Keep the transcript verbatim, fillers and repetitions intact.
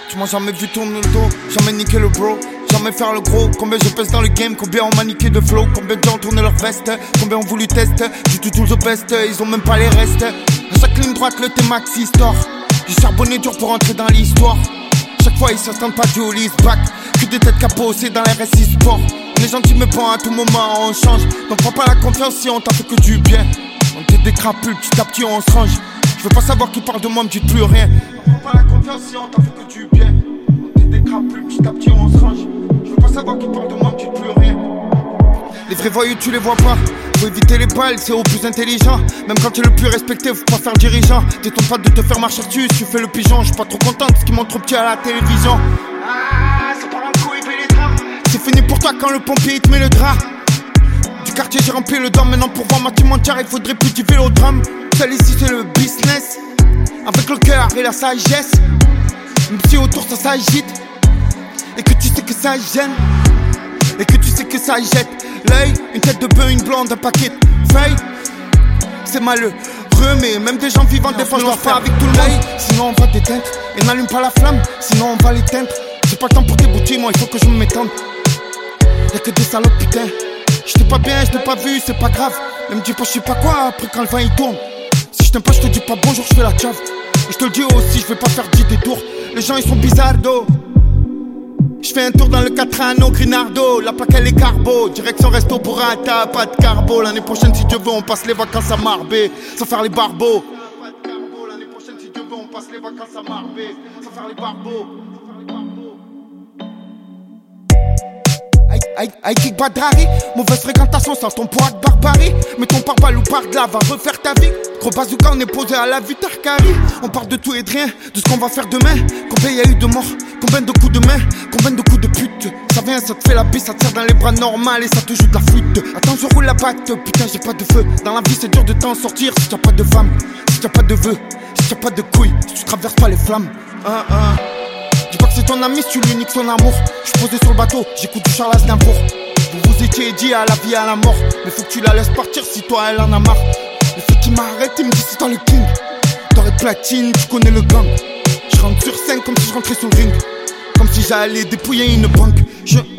Tu m'as jamais vu tourner le dos, jamais niquer le bro, jamais faire le gros. Combien je pèse dans le game, combien on m'a niqué de flow. Combien de gens ont tourné leur veste, combien ont voulu tester. Du tout tout the best, ils ont même pas les restes. À chaque ligne droite le T-Max Histoire. J'ai charbonné dur pour entrer dans l'histoire. Chaque fois ils s'attendent pas du Hollis back. Que des têtes capossées dans les R S I Sport. On est gentil mais pas à tout moment on change. Donc prends pas la confiance si on t'a fait que du bien. On t'est des crapules, petit à petit on se range. Je veux pas savoir qui parle de moi, me dites plus rien. Prends pas la confiance si on t'a fait que du bien. On t'est des crapules, petit à petit on se range. Je veux pas savoir qui parle de moi, me dites plus rien. Les vrais voyous tu les vois pas. Faut éviter les balles, c'est au plus intelligent. Même quand tu es le plus respecté, faut pas faire dirigeant. T'étonnes pas de te faire marcher dessus si tu fais le pigeon. J'suis pas trop content de ce qu'ils montrent trop petit à la télévision. Ah, ça part en couille, les draps. C'est fini pour toi quand le pompier il te met le drap. Du quartier j'ai rempli le doigt, maintenant pour voir ma team entière il faudrait plus du vélodrame. Seul ici c'est le business, avec le cœur et la sagesse. Même si autour ça s'agite, et que tu sais que ça gêne, et que tu sais que ça jette l'œil, une tête de bœuf, une blonde, un paquet de feuilles. C'est malheureux, mais même des gens vivants des fois je leur fais avec tout le monde. Sinon on va déteindre, et n'allume pas la flamme, sinon on va l'éteindre. J'ai pas le temps pour t'éboutir, moi il faut que je me m'étende. Y'a que des salopes putain. J'étais pas bien, je t'ai pas vu, c'est pas grave. Ne me dis pas je sais pas quoi, après quand le vent il tourne. Si je t'aime pas, je te dis pas bonjour, je fais la cave. Et je te le dis aussi, je vais pas faire dix détours. Les gens ils sont bizardos. Je fais un tour dans le quatre anneaux Grinardo. La plaque elle est carbo, direction resto burrata, pas de carbo. L'année prochaine si Dieu veut on passe les vacances à Marbé, sans faire les barbeaux. Pas de carbo, l'année prochaine si Dieu veut on passe les vacances à Marbé, sans faire les barbeaux. Aïe, aïe, kick badrari, mauvaise fréquentation, sans ton poids de barbarie. Mais ton pare-balles ou par-delà va refaire ta vie. Gros bazooka, on est posé à la vue Tarkari. On parle de tout et de rien, de ce qu'on va faire demain. Combien y a eu de morts, combien de coups de main, combien de coups de pute. Ça vient, ça te fait la bise, ça te serre dans les bras normal et ça te joue de la flûte. Attends, je roule la batte, putain, j'ai pas de feu. Dans la vie, c'est dur de t'en sortir si t'as pas de femme, si t'as pas de vœux, si t'as pas de couilles, si tu traverses pas les flammes. Ah, ah. Dis pas que c'est ton ami si tu lui niques son amour. J'suis posé sur le bateau, j'écoute du Charles Aznavour. Vous vous étiez dit à la vie et à la mort, mais faut que tu la laisses partir si toi elle en a marre. Le fait qu'il m'arrête, il me dit c'est toi le king. T'aurais platine, tu connais le gang. Je rentre sur scène comme si je rentrais sur le ring, comme si j'allais dépouiller une banque. Je